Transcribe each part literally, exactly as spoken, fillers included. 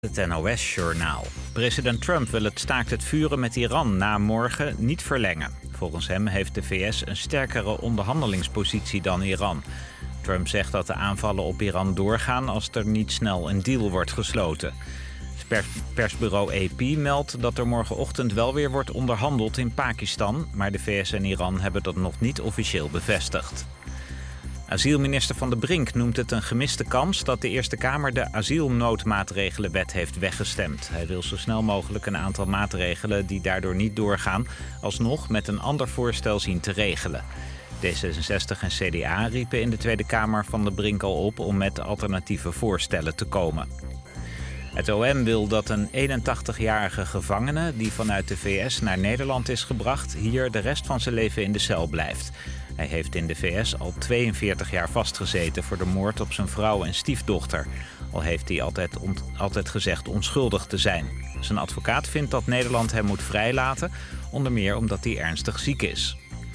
Het N O S-journaal. President Trump wil het staakt het vuren met Iran na morgen niet verlengen. Volgens hem heeft de V S een sterkere onderhandelingspositie dan Iran. Trump zegt dat de aanvallen op Iran doorgaan als er niet snel een deal wordt gesloten. Pers- persbureau A P meldt dat er morgenochtend wel weer wordt onderhandeld in Pakistan, maar de V S en Iran hebben dat nog niet officieel bevestigd. Asielminister Van de Brink noemt het een gemiste kans dat de Eerste Kamer de asielnoodmaatregelenwet heeft weggestemd. Hij wil zo snel mogelijk een aantal maatregelen die daardoor niet doorgaan alsnog met een ander voorstel zien te regelen. D zesenzestig en C D A riepen in de Tweede Kamer Van de Brink al op om met alternatieve voorstellen te komen. Het O M wil dat een eenentachtigjarige gevangene die vanuit de V S naar Nederland is gebracht hier de rest van zijn leven in de cel blijft. Hij heeft in de V S al tweeënveertig jaar vastgezeten voor de moord op zijn vrouw en stiefdochter. Al heeft hij altijd, on- altijd gezegd onschuldig te zijn. Zijn advocaat vindt dat Nederland hem moet vrijlaten, onder meer omdat hij ernstig ziek is.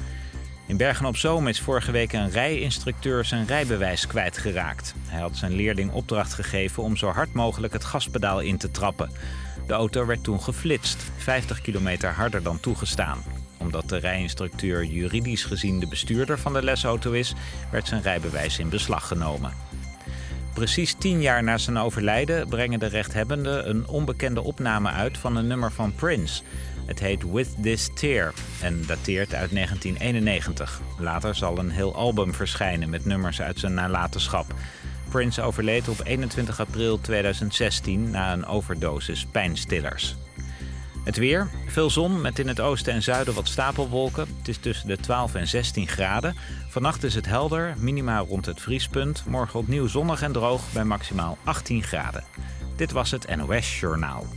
In Bergen-op-Zoom is vorige week een rijinstructeur zijn rijbewijs kwijtgeraakt. Hij had zijn leerling opdracht gegeven om zo hard mogelijk het gaspedaal in te trappen. De auto werd toen geflitst, vijftig kilometer harder dan toegestaan. Omdat de rijinstructeur juridisch gezien de bestuurder van de lesauto is, werd zijn rijbewijs in beslag genomen. Precies tien jaar na zijn overlijden brengen de rechthebbenden een onbekende opname uit van een nummer van Prince. Het heet With This Tear en dateert uit negentien eenennegentig. Later zal een heel album verschijnen met nummers uit zijn nalatenschap. Prince overleed op eenentwintig april tweeduizend zestien na een overdosis pijnstillers. Het weer, veel zon met in het oosten en zuiden wat stapelwolken. Het is tussen de twaalf en zestien graden. Vannacht is het helder, minima rond het vriespunt. Morgen opnieuw zonnig en droog bij maximaal achttien graden. Dit was het N O S-journaal.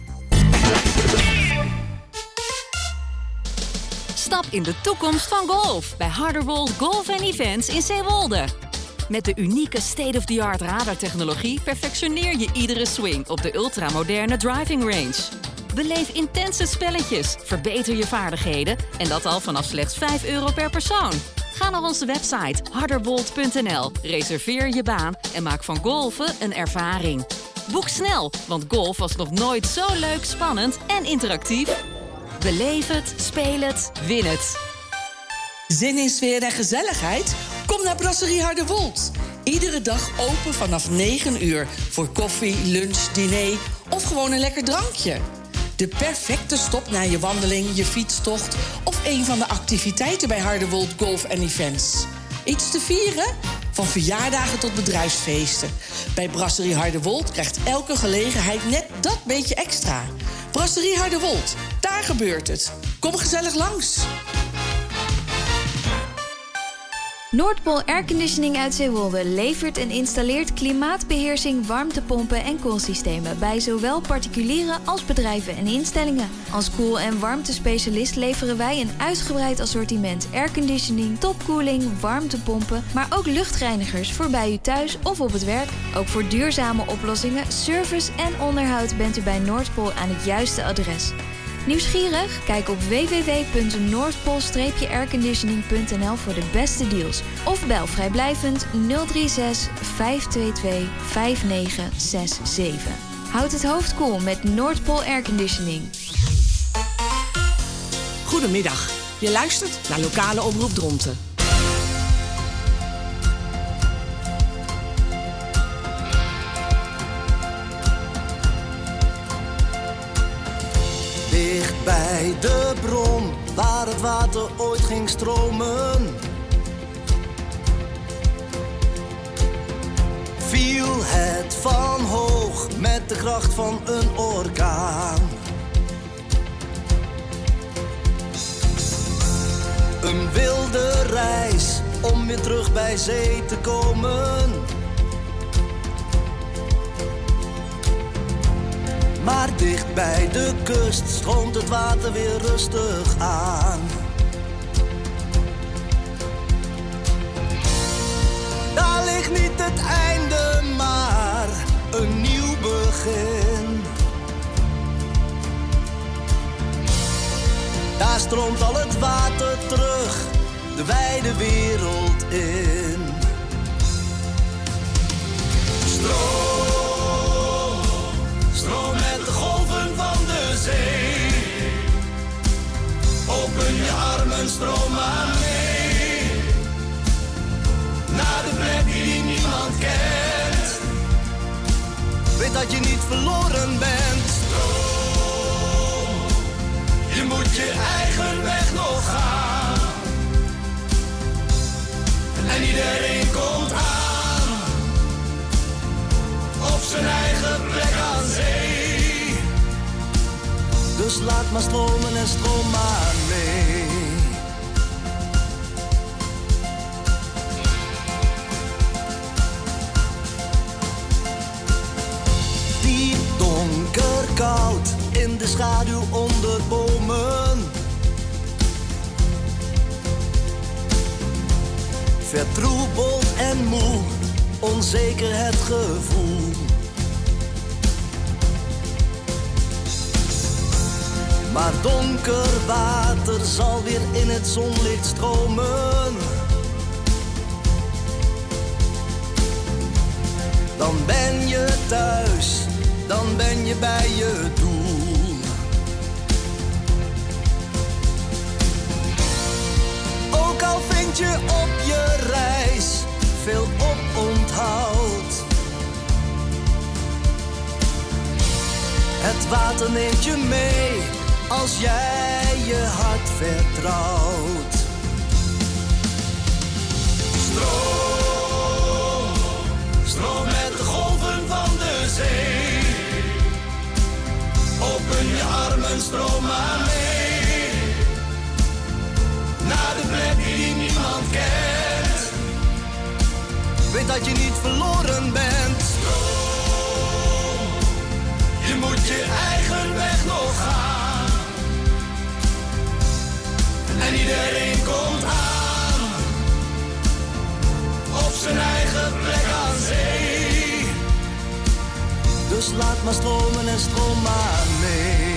Stap in de toekomst van golf bij Harderwold Golf and Events in Zeewolde. Met de unieke state-of-the-art radartechnologie perfectioneer je iedere swing op de ultramoderne driving range. Beleef intense spelletjes, verbeter je vaardigheden en dat al vanaf slechts vijf euro per persoon. Ga naar onze website harderwold punt n l, reserveer je baan en maak van golfen een ervaring. Boek snel, want golf was nog nooit zo leuk, spannend en interactief. Beleef het, speel het, win het. Zin in sfeer en gezelligheid? Kom naar Brasserie Harderwold. Iedere dag open vanaf negen uur voor koffie, lunch, diner of gewoon een lekker drankje. De perfecte stop na je wandeling, je fietstocht of een van de activiteiten bij Harderwold Golf and Events. Iets te vieren? Van verjaardagen tot bedrijfsfeesten. Bij Brasserie Harderwold krijgt elke gelegenheid net dat beetje extra. Brasserie Harderwold, daar gebeurt het. Kom gezellig langs. Noordpool Airconditioning uit Zeewolde levert en installeert klimaatbeheersing, warmtepompen en koelsystemen bij zowel particulieren als bedrijven en instellingen. Als koel- en warmtespecialist leveren wij een uitgebreid assortiment airconditioning, topkoeling, warmtepompen, maar ook luchtreinigers voor bij u thuis of op het werk. Ook voor duurzame oplossingen, service en onderhoud bent u bij Noordpool aan het juiste adres. Nieuwsgierig? Kijk op w w w punt noordpool airconditioning punt n l voor de beste deals. Of bel vrijblijvend nul drie zes vijf twee twee vijf negen zes zeven. Houd het hoofd koel met Noordpool Airconditioning. Goedemiddag. Je luistert naar lokale omroep Dronten. Dicht bij de bron, waar het water ooit ging stromen, viel het van hoog met de kracht van een orkaan. Een wilde reis om weer terug bij zee te komen. Maar dicht bij de kust stroomt het water weer rustig aan. Daar ligt niet het einde, maar een nieuw begin. Daar stroomt al het water terug, de wijde wereld in. Stroom, stroom armen, stroom maar mee. Naar de plek die niemand kent. Weet dat je niet verloren bent. Stroom, je moet je eigen weg nog gaan. En iedereen komt aan. Op zijn eigen plek aan zee. Dus laat maar stromen en stroom maar mee. Diep donker koud in de schaduw onder bomen. Vertroebeld en moe, onzeker het gevoel. Maar donker water zal weer in het zonlicht stromen. Dan ben je thuis, dan ben je bij je doel. Ook al vind je op je reis veel oponthoud. Het water neemt je mee als jij je hart vertrouwt. Stroom, stroom met de golven van de zee. Open je armen, stroom maar mee. Naar de plek die niemand kent. Weet dat je niet verloren bent. Stroom, je moet je eigen weg nog gaan. En iedereen komt aan. Op zijn eigen plek aan zee. Dus laat maar stromen en stroom maar mee.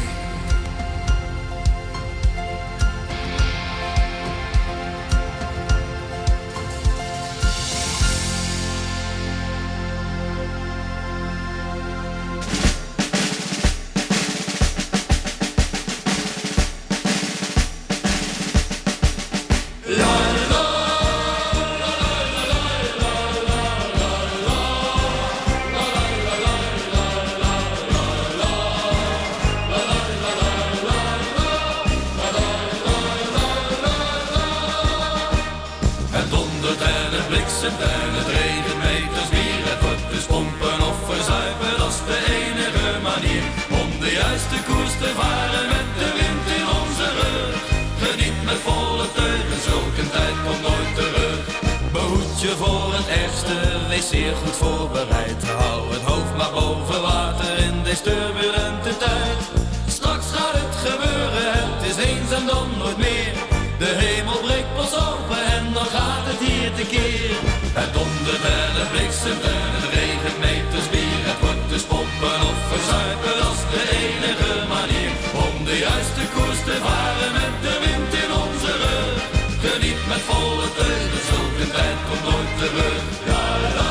En het regent meters bier. Het wordt dus pompen of verzuipen, dat is de enige manier om de juiste koers te varen met de wind in onze rug. Geniet met volle teugen, zulke tijd komt nooit terug. Behoed je voor het ergste, wees zeer goed voorbereid. Hou het hoofd maar boven water in deze turbulente tijd. Straks gaat het gebeuren, het is eens en dan nooit meer. De hemel breekt pas open en dan gaat het hier tekeer. Het dondert en het bliksemt en het regent meters bier. Het wordt dus pompen of verzuipen, dat is de enige manier om de juiste koers te varen met de wind in onze rug. Geniet met volle teugen, zulke tijd komt nooit terug. Ja, la.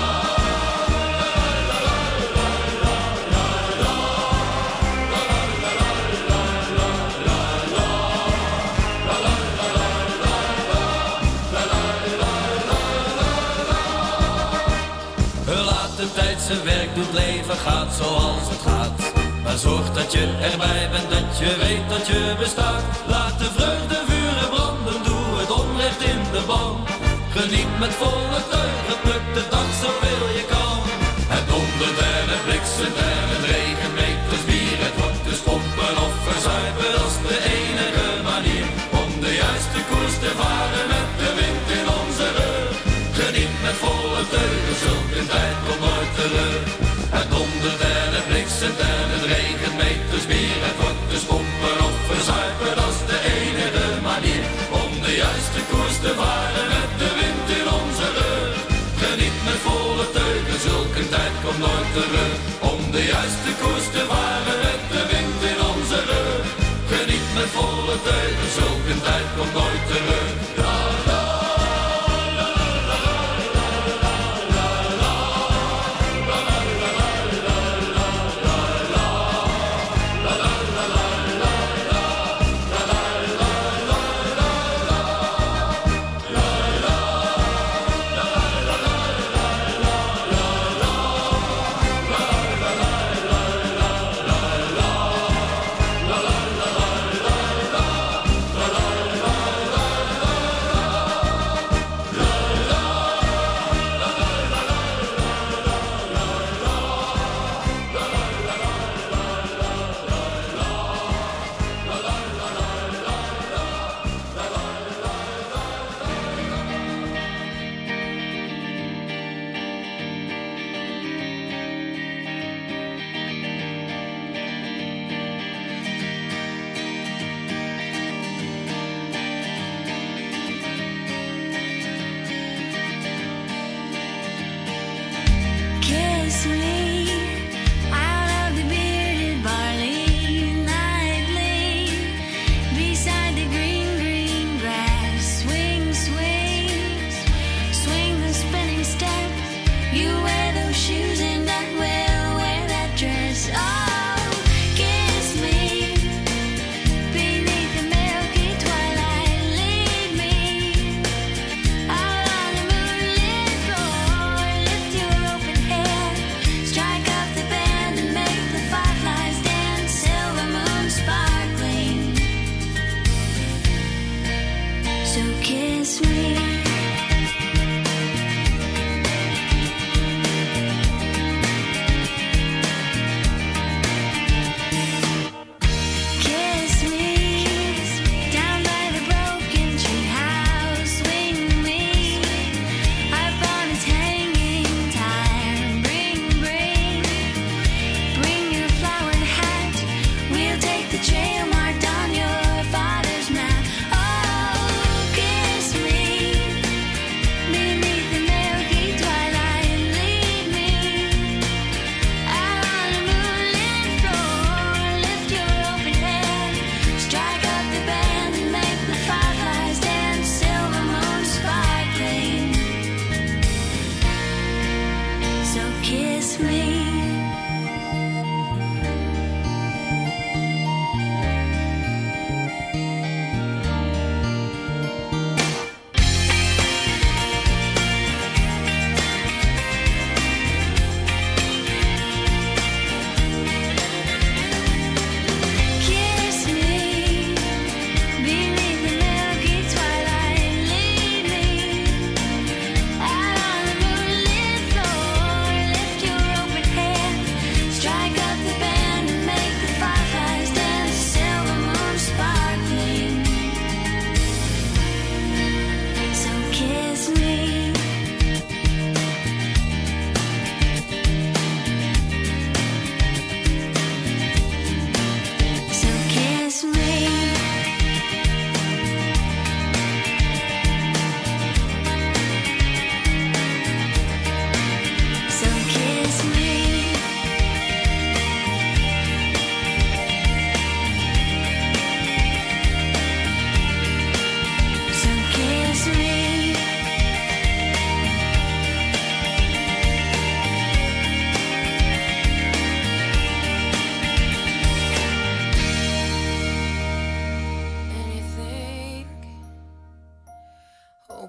Zijn werk doet, leven gaat zoals het gaat. Maar zorg dat je erbij bent, dat je weet dat je bestaat. Laat de vreugde vuren branden, doe het onrecht in de ban. Geniet met volle teugen, pluk de dag zoveel je kan. Het dondert en het bliksemt en het regent meters bier. Het wordt dus pompen of verzuipen, dat is de enige manier om de juiste koers te varen met de wind in onze rug. Geniet met volle teugen, zulke tijd komt nooit terug. Het dondert en het bliksemt en het regent meters bier. Het wordt dus pompen of verzuipen, dat is de enige manier om de juiste koers te varen met de wind in onze rug. Geniet met volle teugen, zulke tijd komt nooit terug. Om de juiste koers te varen met de wind in onze rug. Geniet met volle teugen, zulke tijd komt nooit terug. Ja, ja.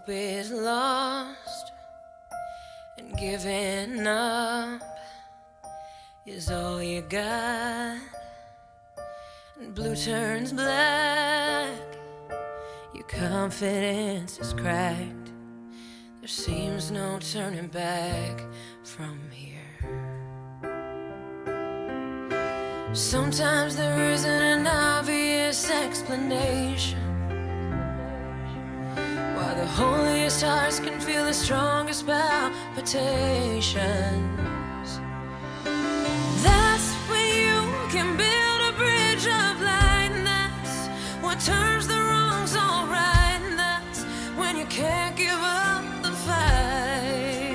hope is lost and giving up is all you got, and blue turns black, your confidence is cracked, there seems no turning back from here. Sometimes there isn't an obvious explanation why the holiest hearts can feel the strongest palpitations. That's when you can build a bridge of light, and that's what turns the wrongs all right, and that's when you can't give up the fight.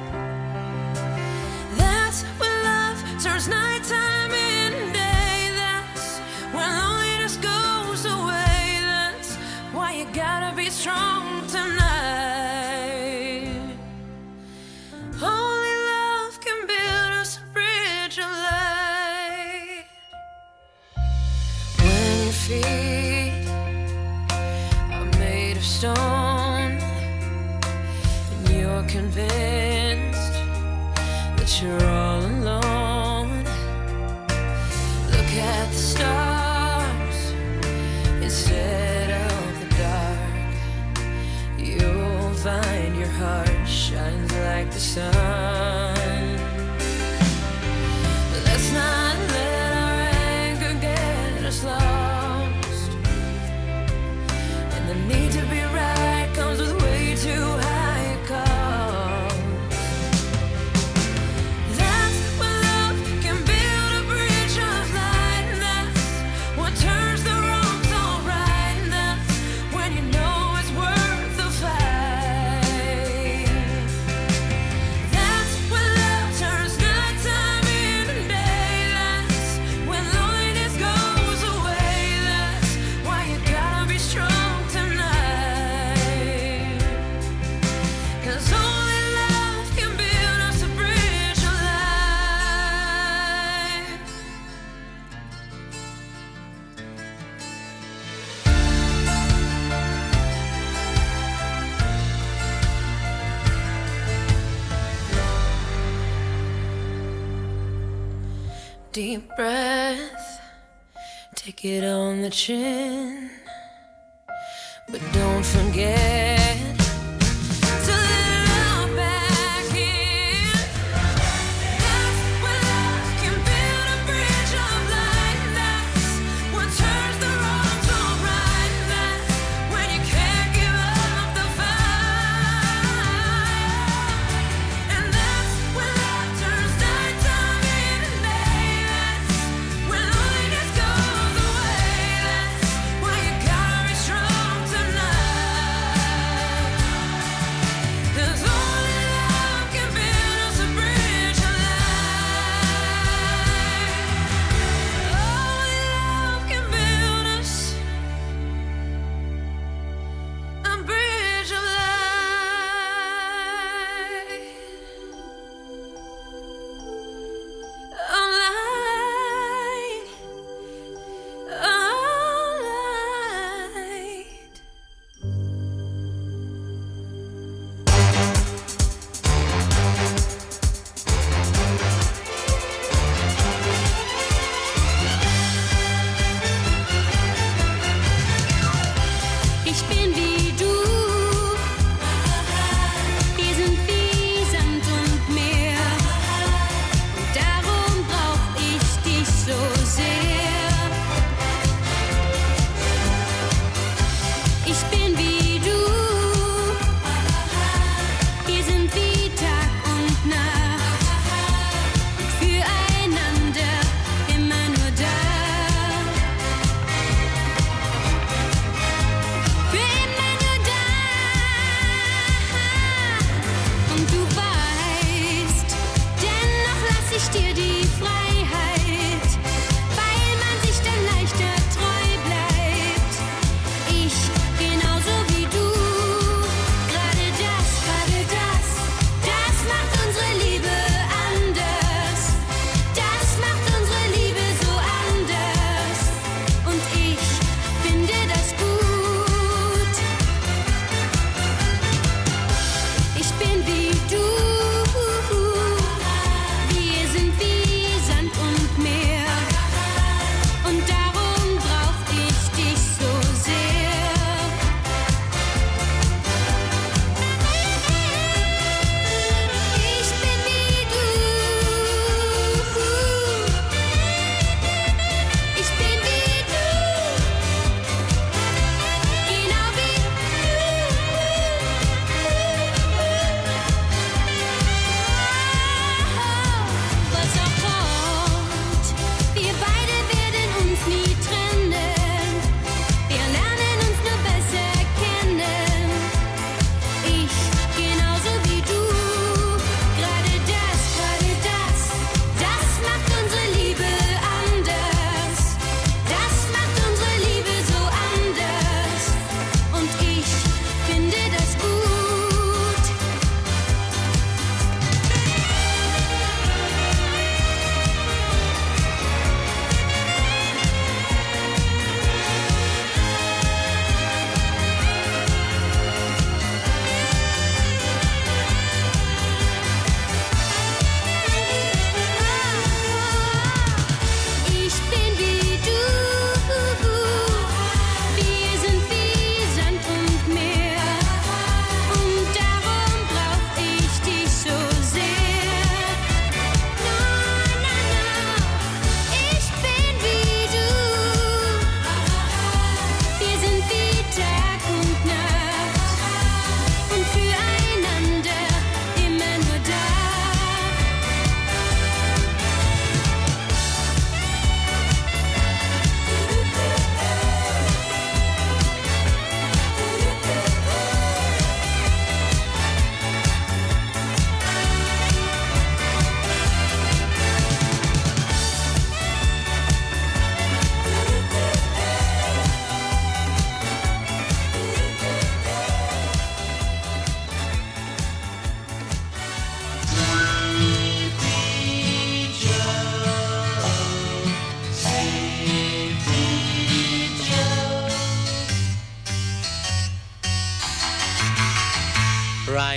That's when love turns nighttime into day, that's when loneliness goes away, that's why you gotta be strong tonight. Only love can build us a bridge of light. When your feet are made of stone and you're convinced that you're all alone, look at the stars instead of the dark. You'll find your heart shines like the sun. Let's not let our anger get us lost, and the need to be right comes with way too high a cost. That's when love can build a bridge of light, and that's what turns the wrongs all right, and that's when you know it's worth the fight. That's when love turns nighttime into day, that's when loneliness goes away, that's why you gotta be strong tonight. 'Cause only love can build us a bridge of light. Deep breath, take it on the chin, but don't forget to let love back in. That's when love can build a bridge of light, and that's what turns the wrongs all right, and that's when you can't give up the fight. And that's when love turns nighttime into day, that's when loneliness goes away, that's why you gotta be strong tonight.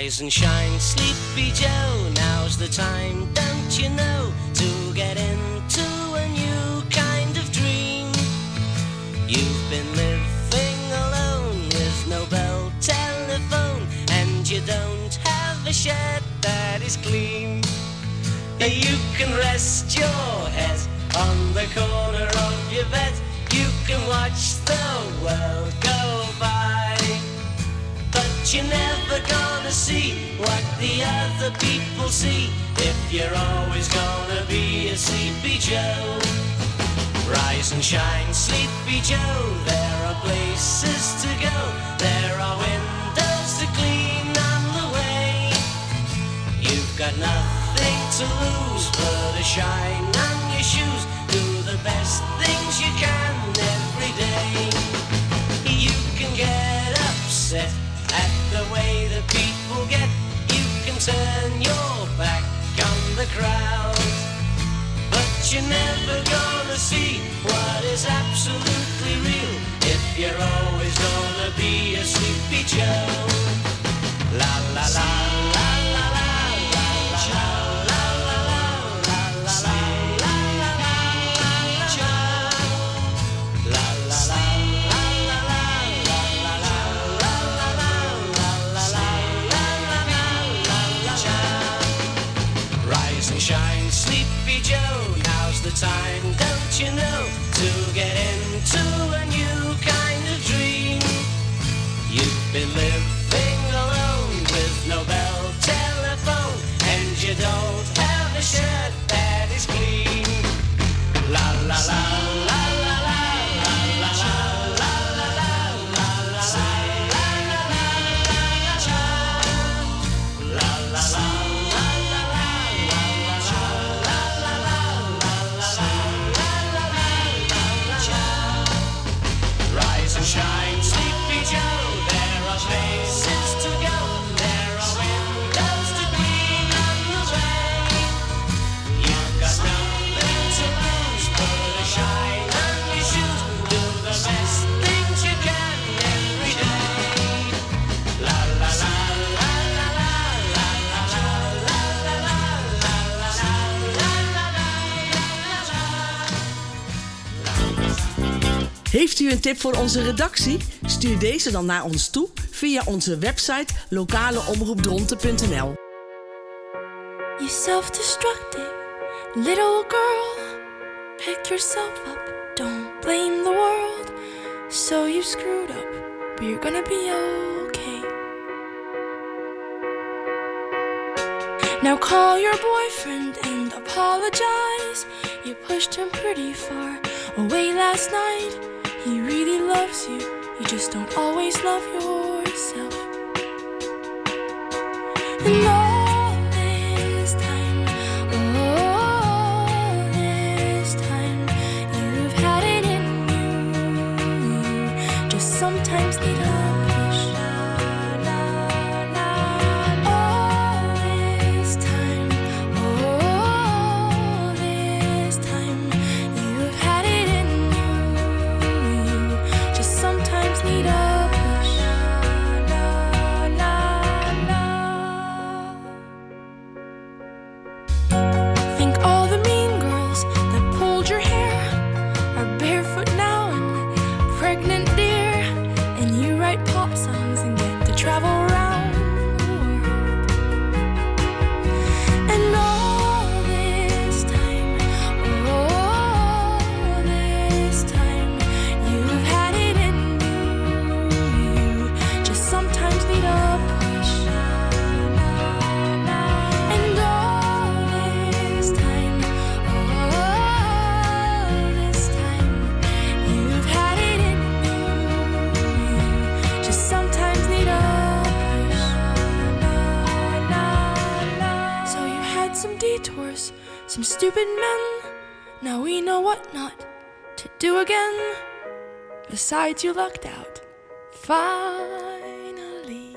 Rise and shine, Sleepy Joe, now's the time, don't you know, to get into a new kind of dream. You've been living alone with no bell telephone, and you don't have a shirt that is clean. You can rest your head on the corner of your bed, you can watch the world go by, but you're never gonna see what the other people see if you're always gonna be a Sleepy Joe. Rise and shine, Sleepy Joe, there are places to go, there are windows to clean on the way. You've got nothing to lose but a shine on your shoes, do the best things you can every day. You can get upset at the way that people get, you can turn your back on the crowd, but you're never gonna see what is absolutely real if you're always gonna be a Sleepy Joe. La la la la la la la la la la la la la shine, Sleepy Joe, now's the time, don't you know, to get into a new kind of dream. You've been living alone with no bell telephone, and you don't have a shirt that is clean. La la la la la la la la la la la la la la la la la. Shine, Sleepy Joe, there are places to go, there are windows to clean on the way. You've got nothing to lose but a shine on your shoes, do the best things you can every day. La la la la la la la la la la la la la. Heeft u een tip voor onze redactie? Stuur deze dan naar ons toe via onze website lokaleomroepdronten punt n l. You self-destructive little girl, pick yourself up, don't blame the world. So you screwed up, but you're gonna be okay. Now call your boyfriend and apologize. You pushed him pretty far away last night. He really loves you, you just don't always love yourself. And all this time, all this time, you've had it in you, you just sometimes need a push. All this time, all this time, you've had it in you, just sometimes need a push. Think all the mean girls that pulled your hair are barefoot now and pregnant, dear, and you write pop songs and get to travel around the world. And all this time, all this time, you've had it in you, you just sometimes need a push. And all this time, all this time, you've had it in you, just sometimes need a push. So you had some detours, some stupid men. Now we know what not to do again. Besides, you lucked out, finally.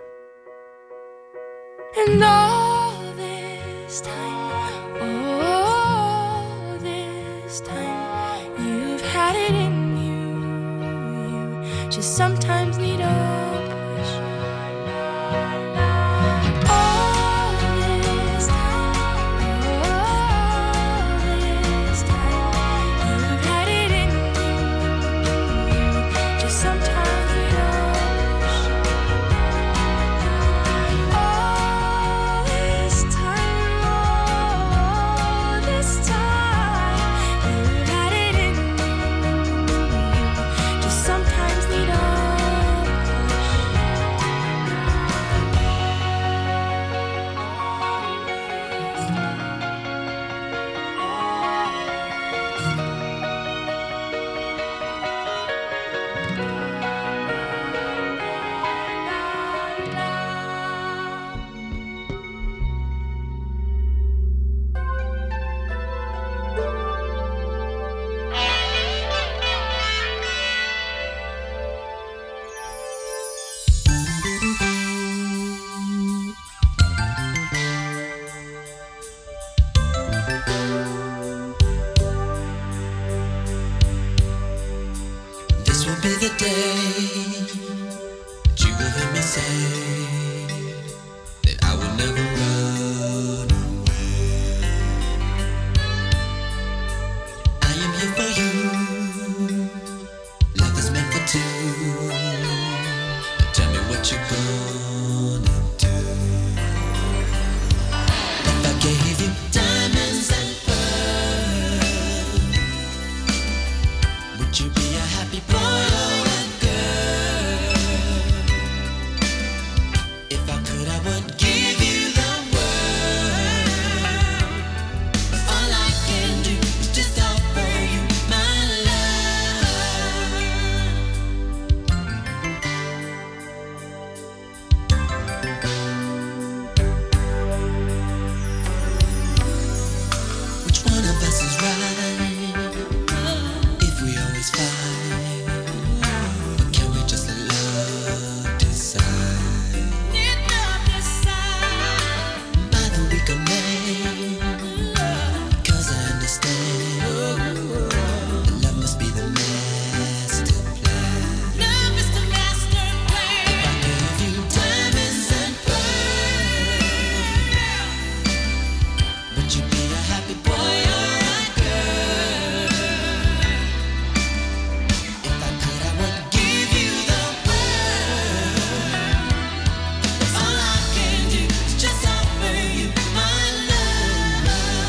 And all this time, all this time, you've had it in you, you just sometimes need a push. be the day that you will hear me say that I will never run away. I am here for you. Love is meant for two. Now tell me what you're gonna do. If I gave you diamonds and pearls, would you be a happy boy or a girl? If I could, I would give you the world. All I can do is just offer you my love. Which one of us is right? If we always fight, or can we just let love decide? By the week of May, 'cause I understand that love must be the master plan. If I gave you diamonds and pearls, would you be a happy boy or a girl? If I could, I would give you the world. All I can do is just offer you my love.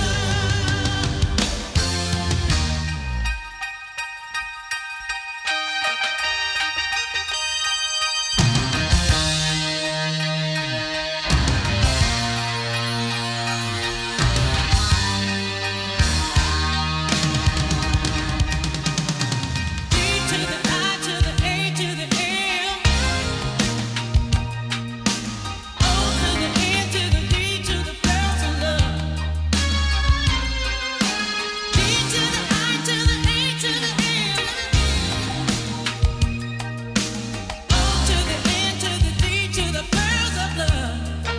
D to the I to the A to the M, O to the N to the D to the pearls of love. D to the I to the A to the M, O to the N to the D to the pearls of love.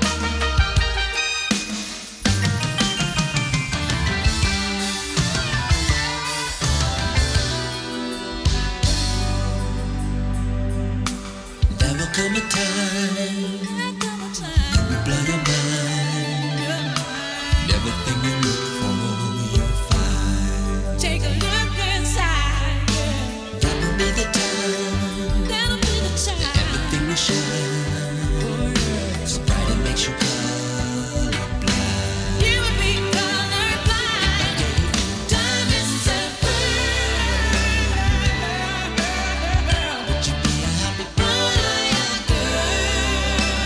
There will come a time you will blow your mind. And everything you look for, you'll find. Take a look inside. That will be the time. That'll be the time. That everything will shine. So bright it makes you colorblind. You would be colorblind. Diamonds and pearls. Would you be a happy boy or a girl?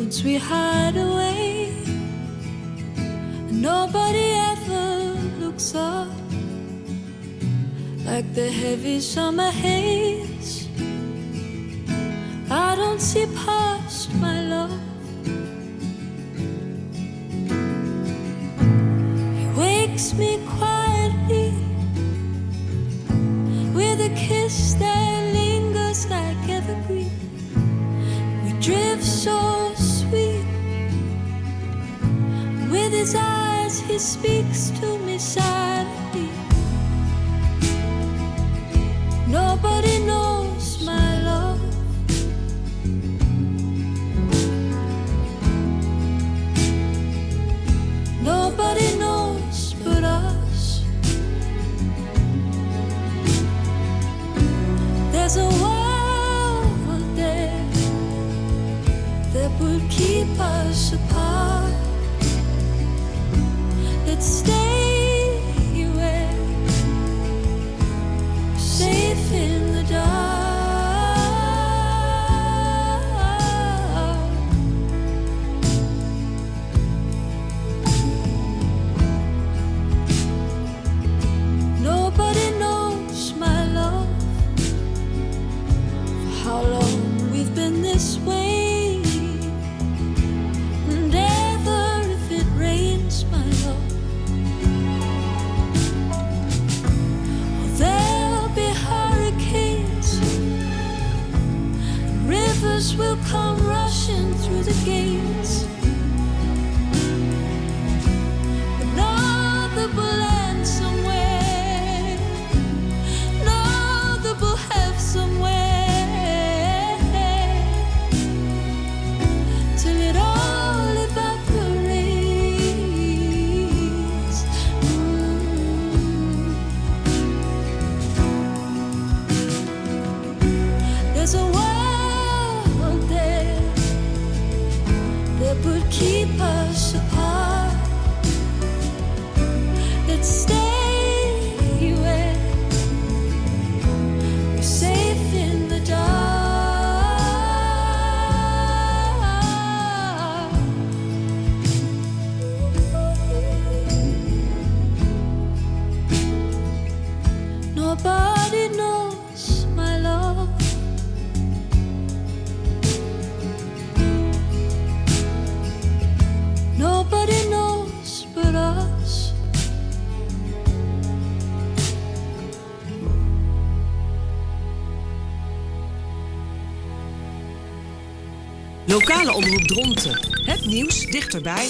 roads we hide away. Nobody ever looks up like the heavy summer haze. I don't see past my love. He wakes me quietly with a kiss that lingers like evergreen. We drift so sweet. With his eyes he speaks to me silently. Nobody knows my love. Nobody knows but us. There's a world there that will keep us apart. Let's stay where we're safe in the dark. Nobody knows my love. For how long we've been this way, and ever if it rains, my love. There'll be hurricanes, rivers will come rushing through the gates. Another will land somewhere, another will have somewhere, till it all evaporates. Mm. There's a world there that would keep us apart. Let's stay where we're safe in the dark. Nobody knows my love. Nobody knows but us. Lokale omroep Dronten. Het nieuws dichterbij.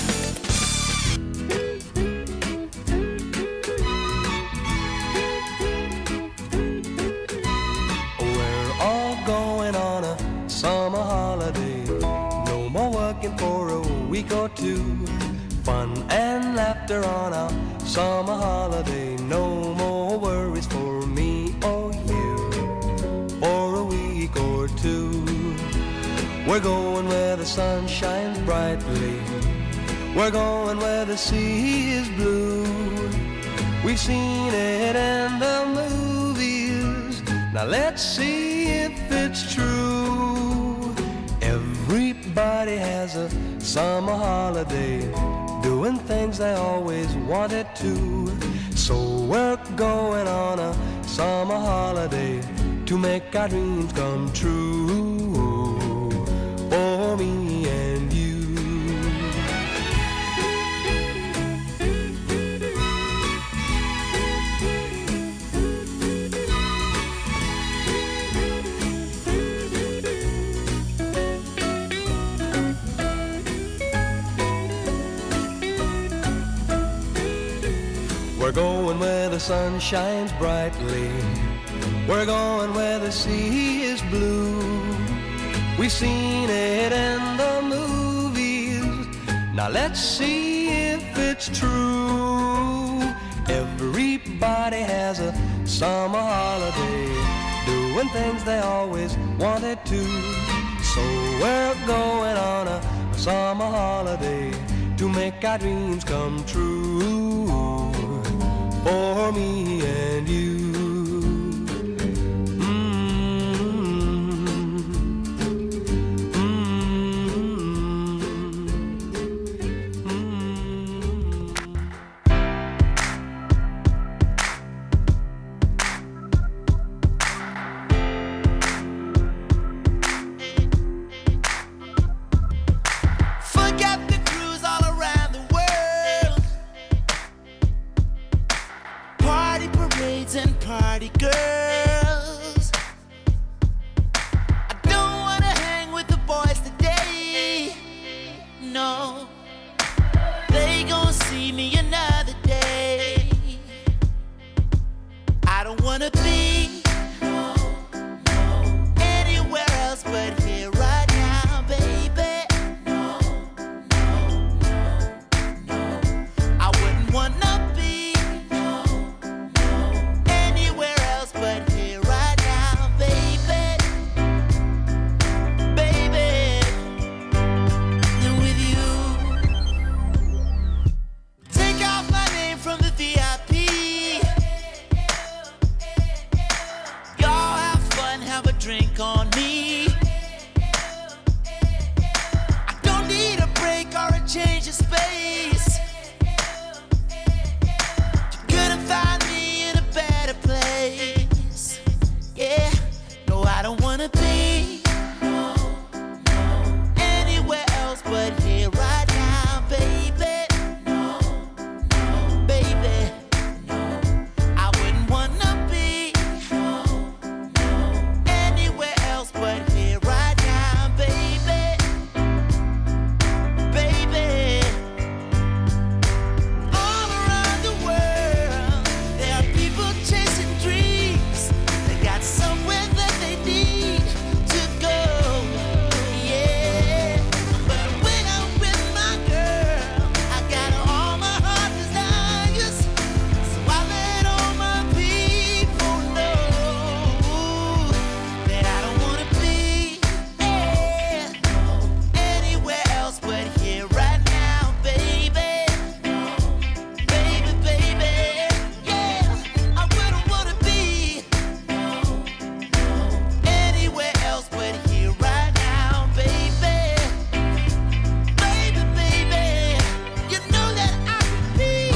We're all going on a summer holiday. No more working for a week or two. Fun and laughter on a summer holiday. No more worries for me or you for a week or two. We're going where the sun shines brightly. We're going where the sea is blue. We've seen it in the movies. Now let's see if it's true. Everybody has a summer holiday, doing things they always wanted to. So we're going on a summer holiday to make our dreams come true. For me and you. We're going where the sun shines brightly. We're going where the sea is blue. We've seen it in the movies. Now let's see if it's true. Everybody has a summer holiday, doing things they always wanted to. So we're going on a summer holiday to make our dreams come true. For me and you. Mm-hmm. Mm-hmm. bridesmaids and party girls. I don't wanna hang with the boys today. No, they gon' see me another day. I don't wanna be no, no, anywhere else but here right now, baby. No, no, no, no. I wouldn't wanna be no, no, anywhere else but here right now, baby. Baby, and with you. Take off my name from the V I P. Y'all have fun, have a drink on me. I don't need a break or a change of space. You couldn't find me in a better place. Yeah, no, I don't wanna be no, no, anywhere else but here right now, baby. No, no, baby, no, I wouldn't wanna be no, no, anywhere else but here right now, baby. Baby, all around the world, there are people chasing dreams. They got somewhere that they need to go. Yeah, but when I'm with my girl, I got all my heart desires. So I let all my people know that I don't wanna be yeah, anywhere else but here right now, baby. Baby, baby, yeah, I wouldn't wanna be anywhere else but here right now, baby. Baby, baby, you know that I could be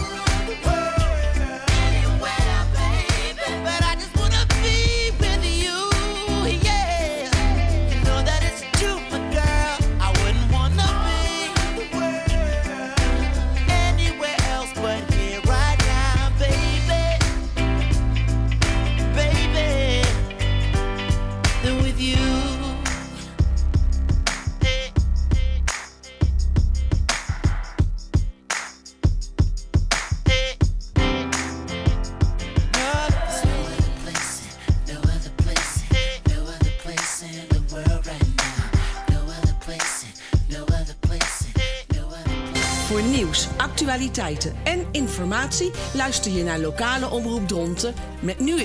anywhere, baby, but I just wanna be with you, yeah. You know that it's true, my girl. I wouldn't wanna be anywhere else but here right now, baby. Baby, than with you. No other place, no other place in the world right now. No other place, no other place, no other place. Voor nieuws, actualiteiten en informatie luister je naar lokale omroep Dronten met nu